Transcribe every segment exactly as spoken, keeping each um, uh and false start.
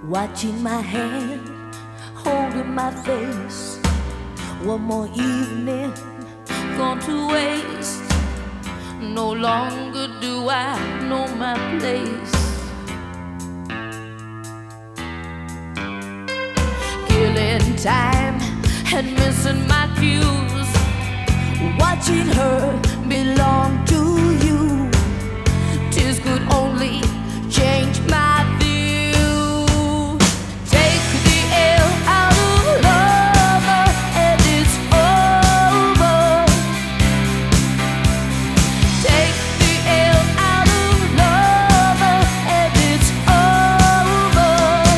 watching my hand, holding my face. One more evening gone to waste. No longer do I know my place. Killing time and missing my cues. Watching her belong to you. Tears could only change my view. Take the L out of lover and it's over. Take the L out of lover and it's over.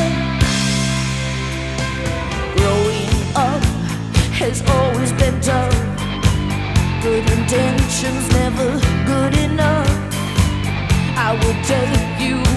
Growing up has always been tough. Good intentions never good enough. I will take you